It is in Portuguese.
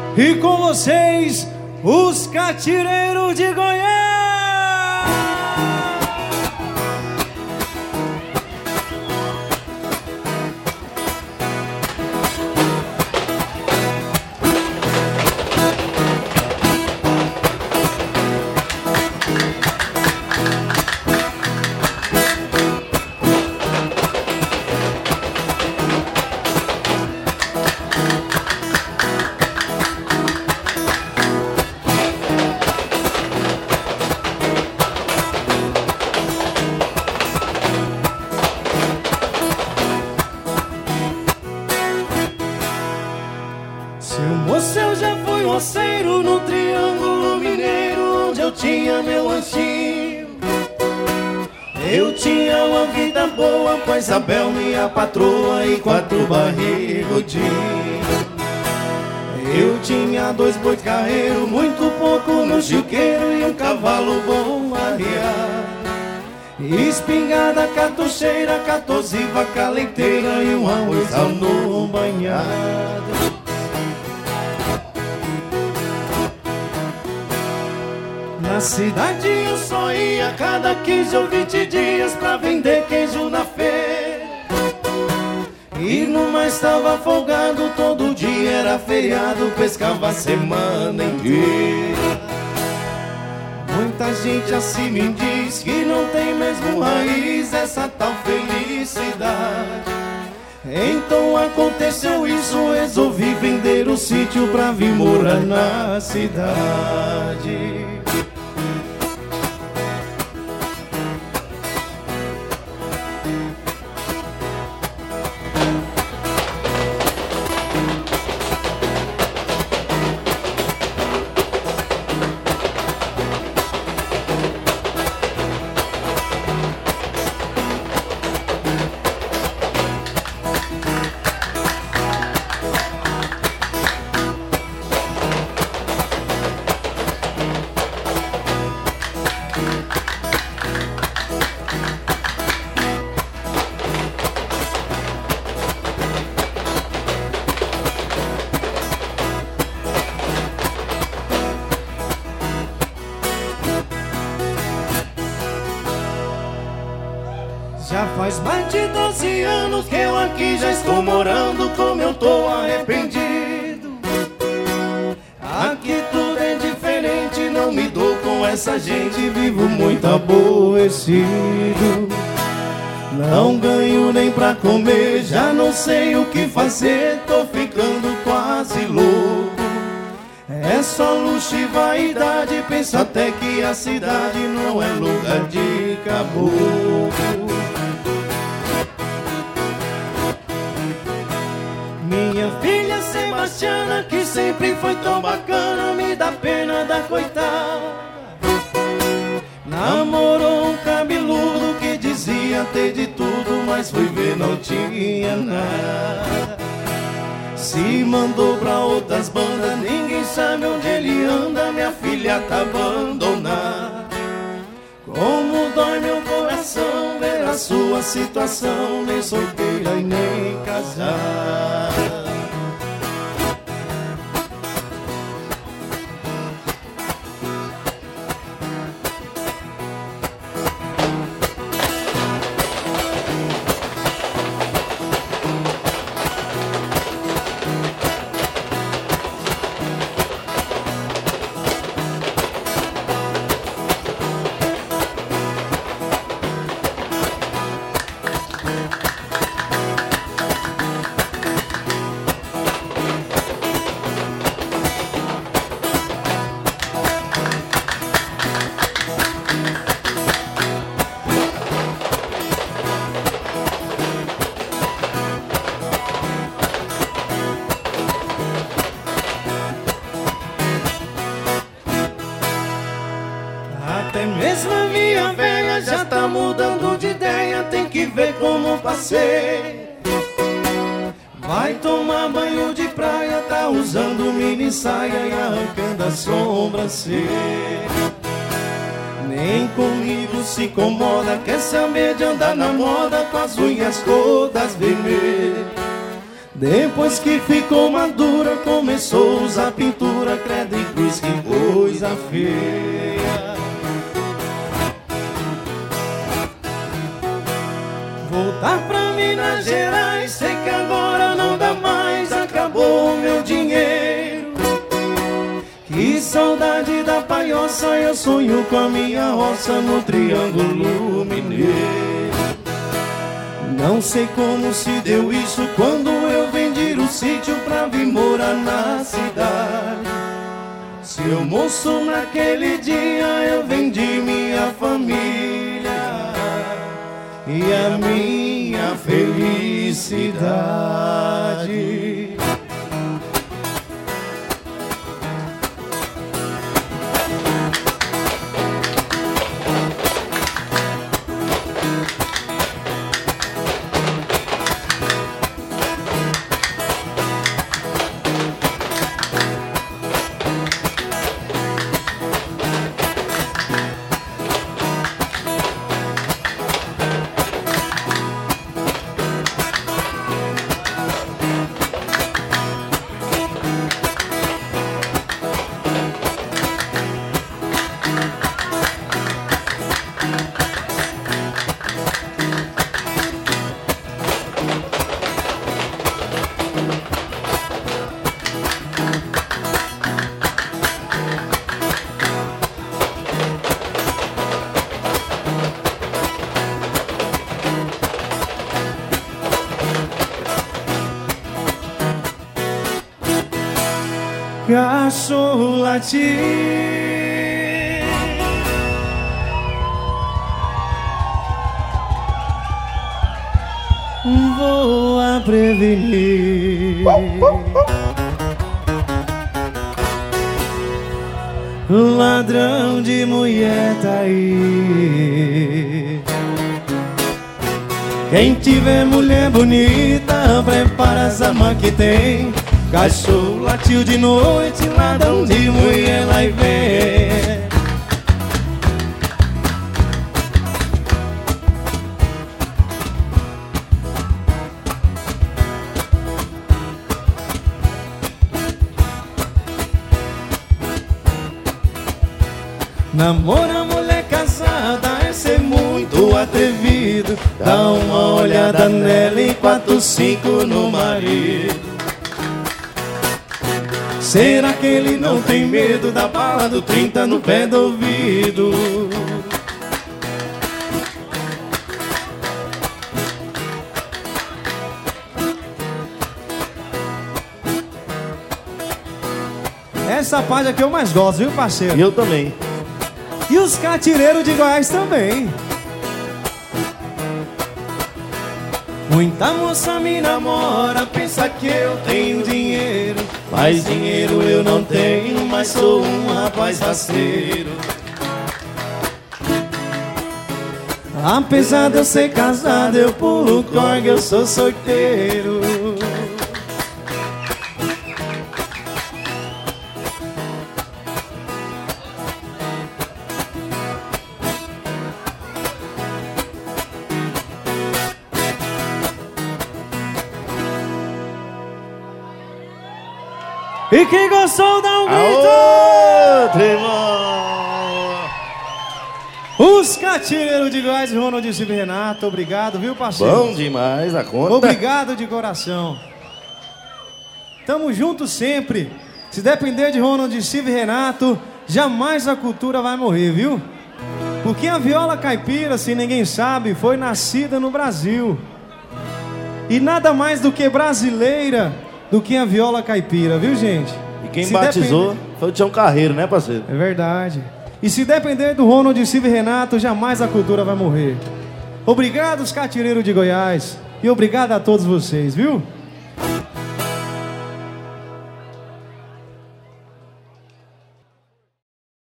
E com vocês, os Catireiros de Goiás. Seu moço, eu já fui roceiro no Triângulo Mineiro, onde eu tinha meu lanchinho. Eu tinha uma vida boa com a Isabel, minha patroa, e 4 barrigudinhos. Eu tinha 2 boi carreiro, muito pouco no chiqueiro, e um cavalo bom arriado. Espingarda, cartucheira, 14 vaca leiteira e um arrozal no banhado. Na cidade eu só ia cada 15 ou 20 dias pra vender queijo na feira. E no mais estava folgado, todo dia era feriado, pescava a semana inteira. Muita gente assim me diz que não tem mesmo raiz essa tal felicidade. Então aconteceu isso, resolvi vender o sítio pra vir morar na cidade. Já faz mais de 12 anos que eu aqui já estou morando, como eu tô arrependido. Aqui tudo é diferente, não me dou com essa gente, vivo muito aborrecido. Não ganho nem pra comer, já não sei o que fazer, tô ficando quase louco. É só luxo e vaidade, penso até que a cidade não é lugar de caboclo. Minha filha Sebastiana, que sempre foi tão bacana, me dá pena da coitada. Namorou um cabeludo que dizia ter de tudo, mas foi ver não tinha nada. Se mandou pra outras bandas, ninguém sabe onde ele anda, minha filha tá abandonada. Como dói meu coração ver a sua situação, nem solteira e nem casada. Até mesmo a minha velha já tá mudando de ideia, tem que ver como passei. Vai tomar banho de praia, tá usando mini saia e arrancando a sobrancelha. Nem comigo se incomoda, quer saber de andar na moda com as unhas todas vermelhas. Depois que ficou madura, começou a usar pintura, credo e cruz, que coisa feia. Voltar pra Minas Gerais, sei que agora não dá mais, acabou o meu dinheiro. Que saudade da Palhoça, eu sonho com a minha roça no Triângulo Mineiro. Não sei como se deu isso quando eu vendi o sítio pra vir morar na cidade. Seu moço, naquele dia eu vendi minha família e a minha felicidade. Cachorro latir, vou a prevenir. Ladrão de mulher tá aí. Quem tiver mulher bonita, prepara as armas que tem. Cachorro latiu de noite, ladrão de mulher lá e vem. Namora mulher casada é ser muito atrevido. Dá uma olhada nela e 4, 5 no marido. Será que ele não tem medo da bala do 30 no pé do ouvido? Essa parte aqui eu mais gosto, viu, parceiro? E eu também. E os catireiros de Goiás também. Muita moça me namora, pensa que eu tenho dinheiro. Mas dinheiro eu não tenho, mas sou um rapaz faceiro. Apesar de eu ser casado, eu pulo corda, eu sou solteiro. E quem gostou, dá um grito! Os Catireiros de Goiás, Ronald e Silvio Renato, obrigado, viu, parceiro? Bom demais a conta. Obrigado de coração. Tamo junto sempre. Se depender de Ronald e Silvio Renato, jamais a cultura vai morrer, viu? Porque a viola caipira, se ninguém sabe, foi nascida no Brasil. E nada mais do que brasileira do que a viola caipira, viu, gente? E quem batizou foi o Tião Carreiro, né, parceiro? É verdade. E se depender do Ronald e Silvio Renato, jamais a cultura vai morrer. Obrigado, os Catireiros de Goiás. E obrigado a todos vocês, viu?